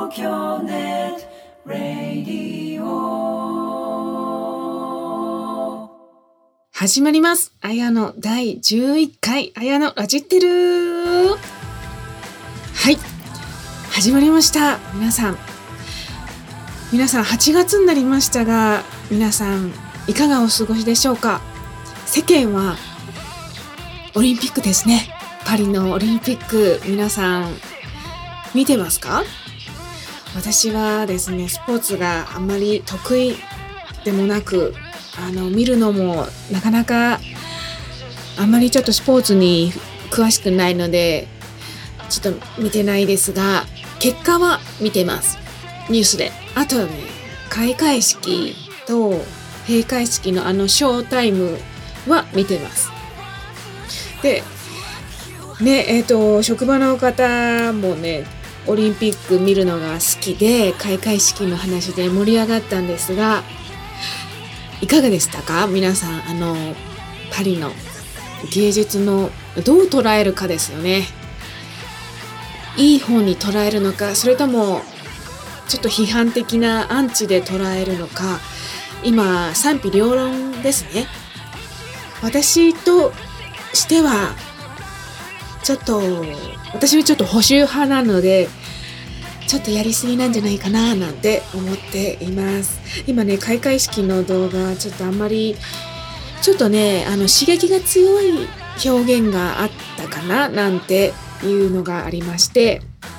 東京ネットラディオ始まります。あやの第11回あやのラジってる。はい、始まりました。皆さん8月になりましたが、皆さんいかがお過ごしでしょうか。世間はオリンピックですね。パリのオリンピック、皆さん見てますか？私はですね、スポーツがあんまり得意でもなく、見るのもなかなかあんまりちょっとスポーツに詳しくないのでちょっと見てないですが、結果は見てます。ニュースで。あとはね、開会式と閉会式のショータイムは見てます。でね、職場の方もね、オリンピック見るのが好きで、開会式の話で盛り上がったんですが、いかがでしたか？皆さん、パリの芸術のどう捉えるかですよね。いい方に捉えるのか、それともちょっと批判的なアンチで捉えるのか、今賛否両論ですね。私としては私はちょっと保守派なので、ちょっとやりすぎなんじゃないかななんて思っています。今ね、開会式の動画ちょっとあんまりちょっとね、刺激が強い表現があったかななんていうのがありまして、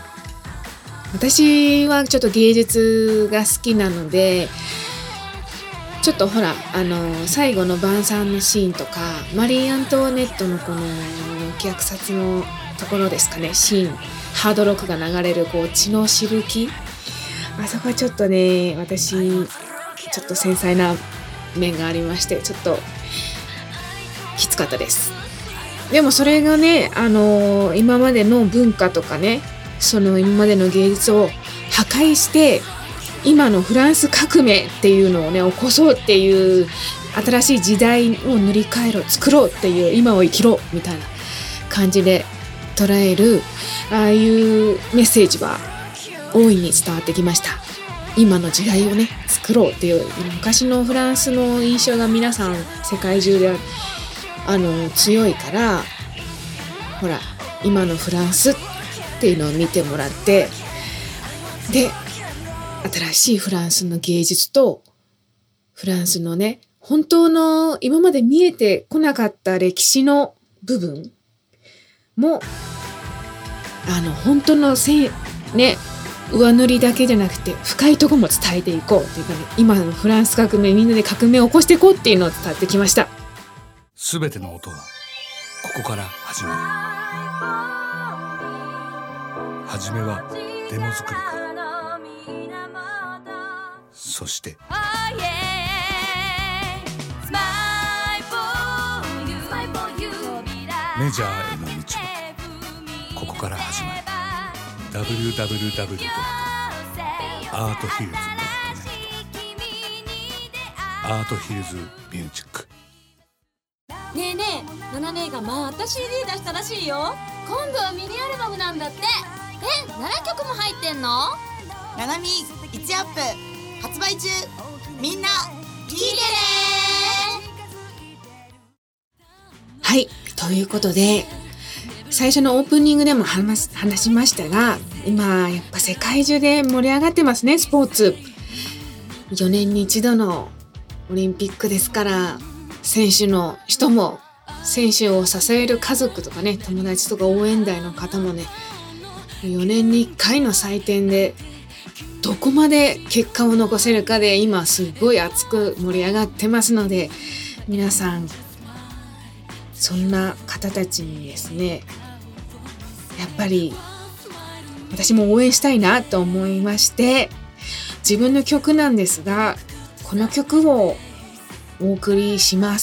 私はちょっと芸術が好きなので、ちょっとほら最後の晩餐のシーンとか、マリー・アントワネットのこの虐殺のところですかね、シーン、ハードロックが流れるこう血のしぶき、あそこはちょっとね、私ちょっと繊細な面がありまして、ちょっときつかったです。でもそれがね、今までの文化とかね、その今までの芸術を破壊して、今のフランス革命っていうのをね、起こそうっていう新しい時代を塗り替えろ、作ろうっていう、今を生きろみたいな感じで捉える、ああいうメッセージは大いに伝わってきました。今の時代をね、作ろうっていう、昔のフランスの印象が皆さん世界中で強いから、ほら今のフランスっていうのを見てもらって、で新しいフランスの芸術とフランスのね、本当の今まで見えてこなかった歴史の部分も本当のね、上塗りだけじゃなくて深いところも伝えていこうっていうかね、今のフランス革命、みんなで革命を起こしていこうっていうのを伝ってきました。 すべての音はここから始まる。はじめはデモ作りから、そしてメジャーへの道はここから始まる。 www.arthhills.net アートヒルズミュージック。 ねえねえ、ナナ姉がまた CD 出したらしいよ。今度はミニアルバムなんだって。7曲も入ってんの？ ナナミ1アップ発売中。みんな聞いてね。 はい、ということで最初のオープニングでも話しましたが、今やっぱ世界中で盛り上がってますね、スポーツ。4年に一度のオリンピックですから、選手の人も選手を支える家族とかね、友達とか応援団の方もね、4年に1回の祭典でどこまで結果を残せるかで今すごい熱く盛り上がってますので、皆さんそんな方たちにですね、やっぱり私も応援したいなと思いまして、自分の曲なんですが、この曲をお送りします。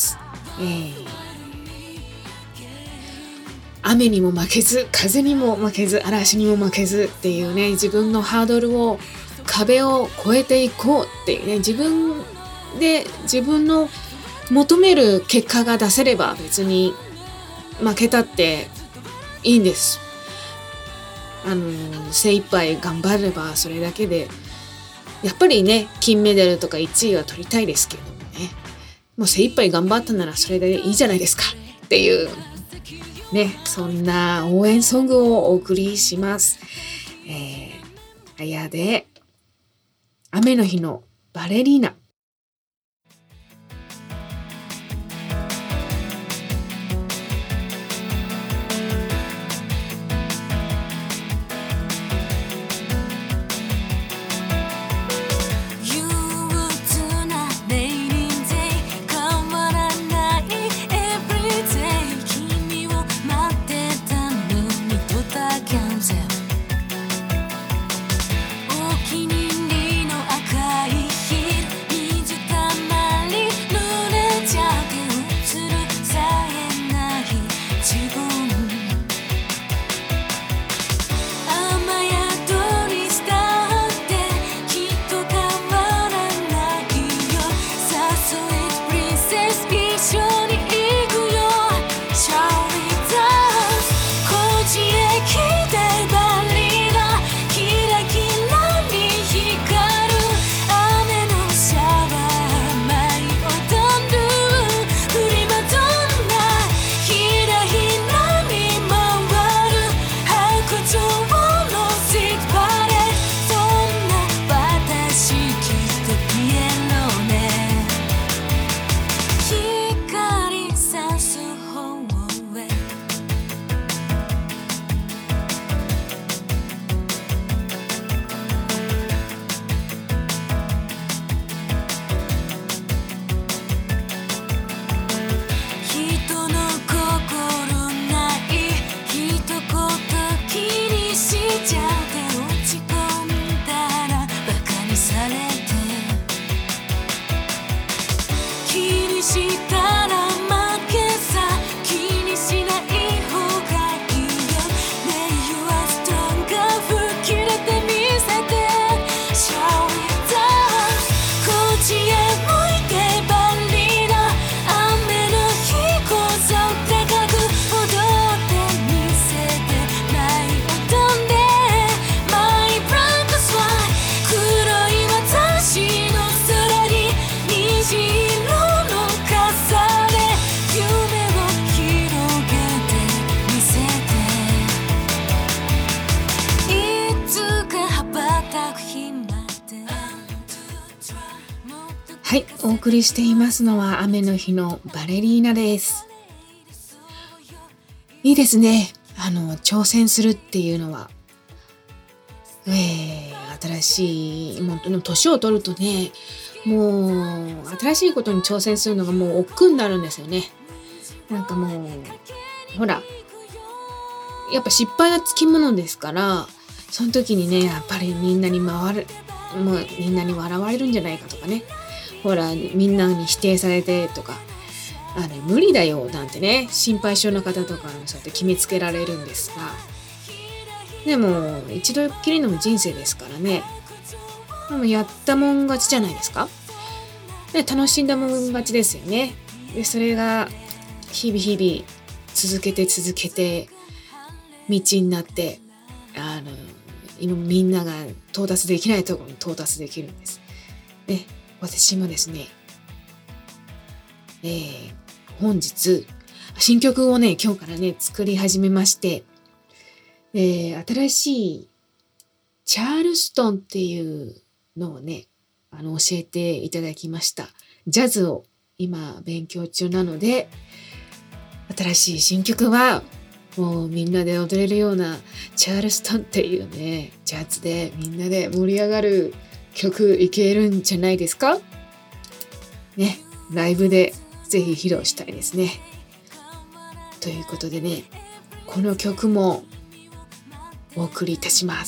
雨にも負けず、風にも負けず、嵐にも負けずっていうね、自分のハードルを、壁を越えていこうっていうね、自分で自分の求める結果が出せれば別に負けたっていいんです。 精一杯頑張ればそれだけでやっぱりね金メダルとか1位は取りたいですけれどもね、もう精一杯頑張ったならそれでいいじゃないですかっていうね、そんな応援ソングをお送りします。あやで雨の日のバレリーナ。はい、お送りしていますのは雨の日のバレリーナです。いいですね。挑戦するっていうのは、新しい、もう年を取るとね、もう新しいことに挑戦するのがもう億劫になるんですよね。なんかもうほら、やっぱ失敗はつきものですから、その時にね、やっぱりみんなに笑われるんじゃないかとかね。ほら、みんなに否定されてとか、無理だよなんてね、心配性の方とかそうやって決めつけられるんですが、でも一度きりの人生ですからね、でもやったもん勝ちじゃないですか。で、楽しんだもん勝ちですよね。で、それが日々続けて道になって、今みんなが到達できないところに到達できるんです。で、私もですね、本日新曲をね、今日からね作り始めまして、新しいチャールストンっていうのをね、教えていただきました。ジャズを今勉強中なので、新しい新曲はもうみんなで踊れるようなチャールストンっていうね、ジャズでみんなで盛り上がる曲いけるんじゃないですかね。ライブでぜひ披露したいですね。ということでね、この曲もお送りいたします。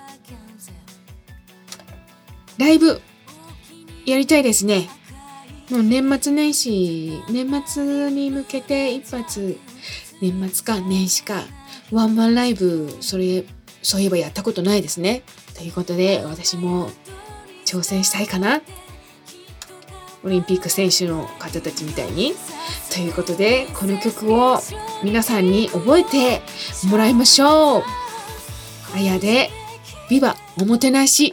ライブやりたいですね。もう年末に向けて一発、年始かワンマンライブ、そういえばやったことないですね。ということで私も挑戦したいかな、オリンピック選手の方たちみたいに。ということで、この曲を皆さんに覚えてもらいましょう。 あやでビバおもてなし。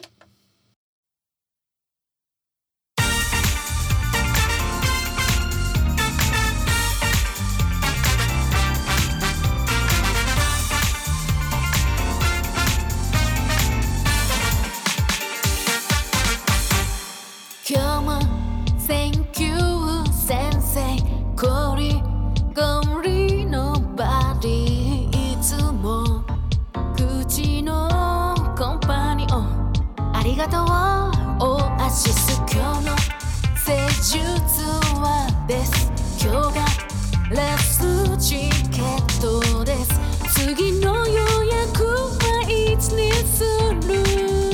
今日も Thank you 先生ゴリゴリのバディいつも口のコンパニオンありがとうオアシス今日の施術はです今日がラスチケットです次の予約はいつにする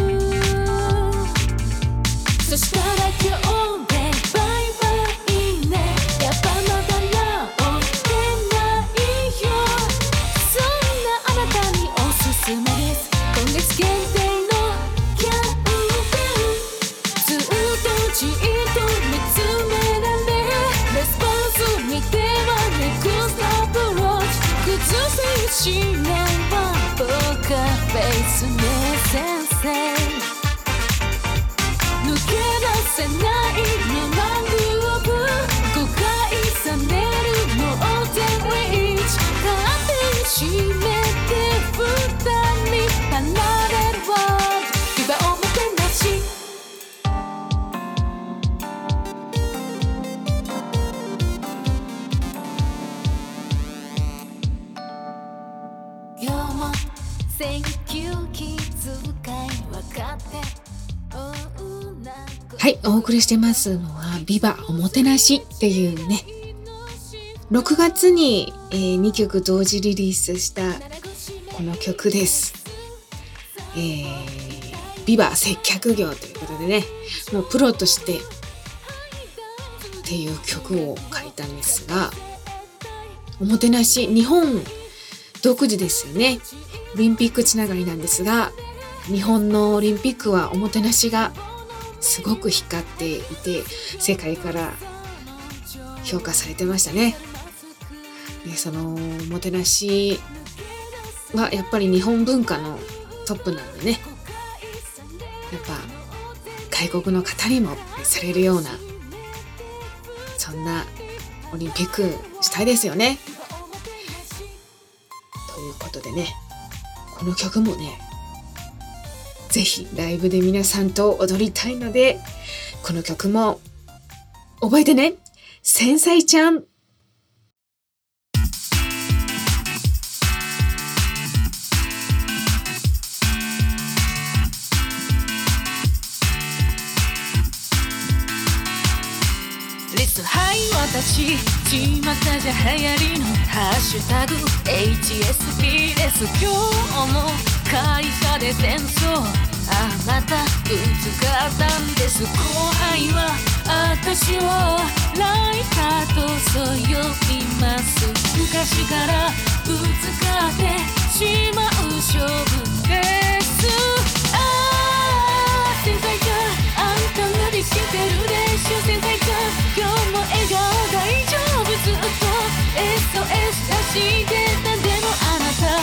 そしたら今日でバイバイねやっぱまだ治ってないよそんなあなたにおすすめです今月限定のキャンペーンずっとじっと見つめられレスポンス見てはネクストアプローチ崩せしないわポーカーフェイスね先生抜け出せないのマングローブ誤解されるのを全リーチ勝手に締めて二人離れるワールドビバおもてなし今日も Thank you 気遣い分かってはい、お送りしてますのはビバおもてなしっていうね6月に、2曲同時リリースしたこの曲です、ビバ接客業ということでねもうプロとしてっていう曲を書いたんですがおもてなし日本独自ですよねオリンピックつながりなんですが日本のオリンピックはおもてなしがすごく光っていて世界から評価されてましたね。でそのおもてなしはやっぱり日本文化のトップなんでねやっぱ外国の方にも愛されるようなそんなオリンピックしたいですよね。ということでねこの曲もねぜひライブで皆さんと踊りたいのでこの曲も覚えてね繊細ちゃんリスハイ私巷じゃ流行りのハッシュタグ HSP です今日も会社で戦争またぶつかったんです後輩は私をライターとそう呼びます昔からぶつかってしまう性分です繊細ちゃんあんた無理してるでしょ繊細ちゃん今日も笑顔大丈夫ずっと SOS 出してたでもあなた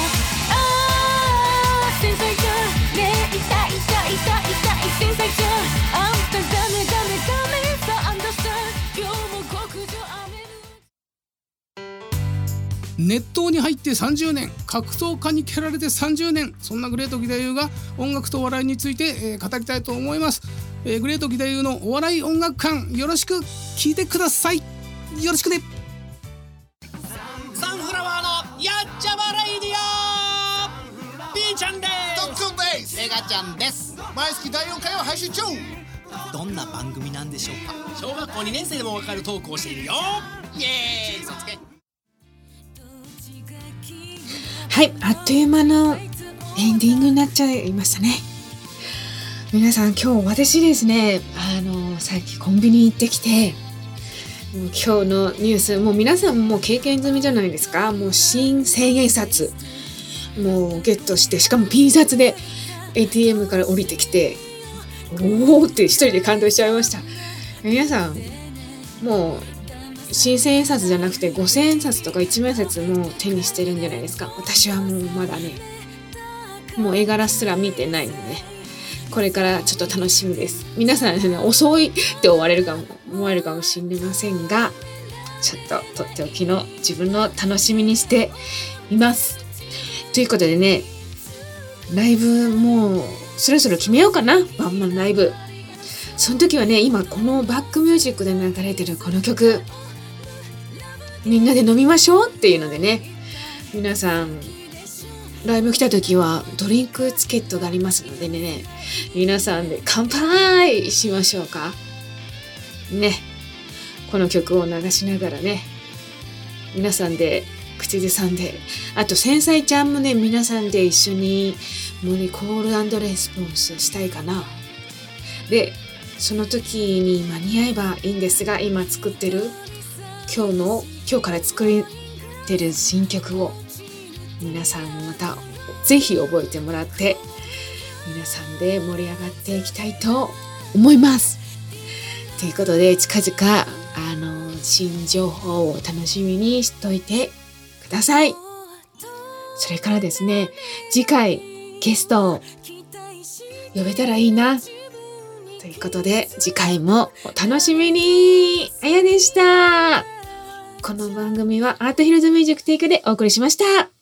繊細ちゃんねえ痛い痛い痛い痛い繊細ちゃんあんたダメダメダメさあんたさ今日も極上雨熱湯に入って30年格闘家に蹴られて30年そんなグレート義太夫が音楽と笑いについて、語りたいと思います、グレート義太夫のお笑い音楽館よろしく聞いてくださいよろしくねサンフラワーのやっちゃまレイディオピーちゃんですトッツンです。 エガちゃんです毎月第4回を配信中。 どんな番組なんでしょうか小学校2年生でもわかるトークをしているよイエーイ嘘つけはいあっという間のエンディングになっちゃいましたね。皆さん今日私ですねさっきコンビニ行ってきてもう今日のニュースもう皆さんもう経験済みじゃないですか。もう新千円札もうゲットしてしかもピン札で ATM から降りてきておーって一人で感動しちゃいました。皆さんもう新千円札じゃなくて5000円札とか1万円札も手にしてるんじゃないですか。私はもうまだねもう絵柄すら見てないので、これからちょっと楽しみです。皆さんね、遅いって思われるかもしれませんが、ちょっととっておきの自分の楽しみにしています。ということでね、ライブもうそろそろ決めようかな。ワンマンライブ。その時はね、今このバックミュージックで流れてるこの曲、みんなで飲みましょうっていうのでね、皆さんライブ来た時はドリンクチケットがありますのでね、皆さんで乾杯しましょうかね。この曲を流しながらね、皆さんで口ずさんで、あと繊細ちゃんもね、皆さんで一緒にコール&レスポンスしたいかな。で、その時に間に合えばいいんですが、今作ってる今日から作ってる新曲を皆さんまたぜひ覚えてもらって、皆さんで盛り上がっていきたいと思います。ということで、近々新情報を楽しみにしといてください。それからですね、次回ゲストを呼べたらいいなということで、次回もお楽しみに。あやでした。この番組はアートヒルズミュージックテイクでお送りしました。